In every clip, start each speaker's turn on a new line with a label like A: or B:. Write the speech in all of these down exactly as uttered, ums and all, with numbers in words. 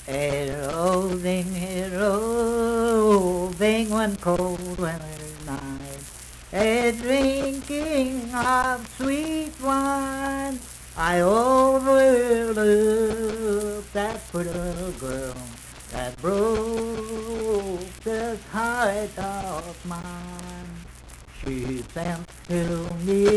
A: A roving, a roving one cold winter's night, a drinking of sweet wine. I overlooked that pretty little girl that broke this heart of mine. She sent to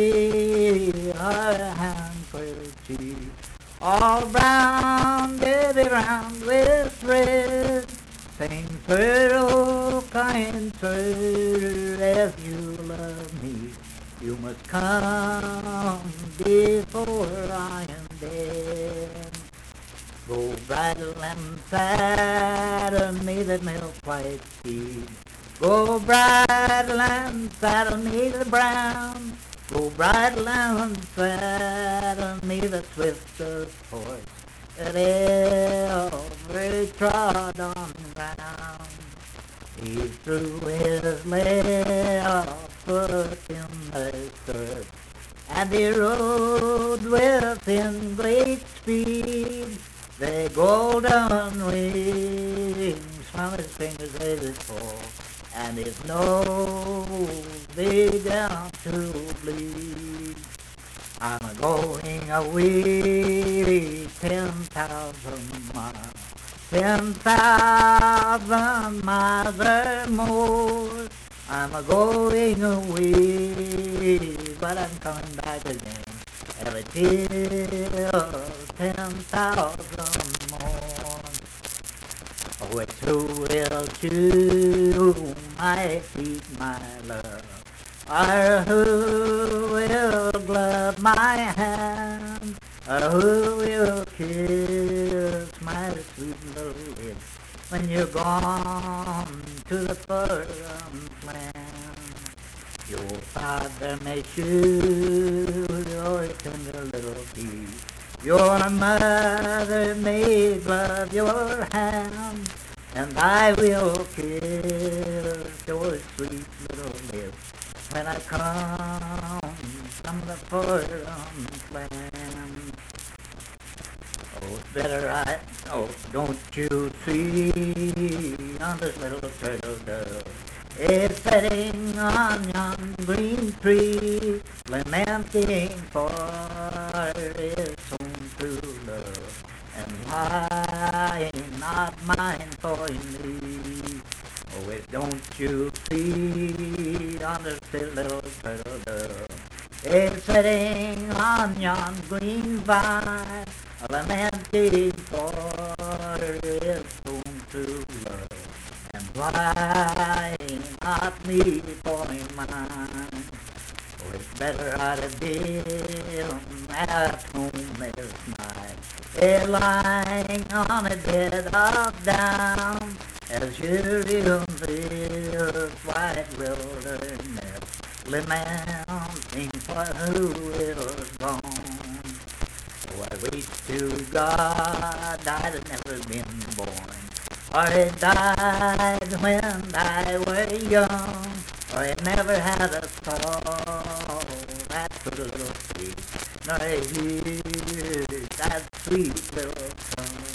A: me her handkerchief, all brown, baby round with thread. Sing turtle, kind turtle, if you love me, you must come before I am dead. Go bridle and saddle me the milk white steed. Go bridle and saddle me the brown. Go bridle and saddle me the swiftest horse that ever trod on ground. He threw his left foot in the stirrup, and he rode within great speed. The golden wings from his fingers they did fall, and his nose began to bleed. I'm a going away ten thousand miles, ten thousand miles or more. I'm a going away, but I'm coming back again. Every till ten thousand more. Oh, it's who will chew my feet, my love, or who will glove my hand, or who will kiss my sweet little lips when you're gone to the foreign land. Your father may chew your tender little feet, your mother may glove your hand, and I will kiss your sweet little lips when I come from the foreign land. Oh, it's better I, oh, don't you see on this little turtle dove is sitting on yon green tree, lamenting for his own true love, and why not mine for me? Oh, it don't you see on this little turtle dove is sitting on yon green vine, lamenting for his own true love, and why not me for mine? Oh, it's better I'd have been at home this night, a lying on a bed of down, as you in this white wilderness, lamenting for who is gone. Oh, I wish to God I'd have never been born, or I died when I was young, or I never had a soul that pretty little face, nor I heard that sweet little song.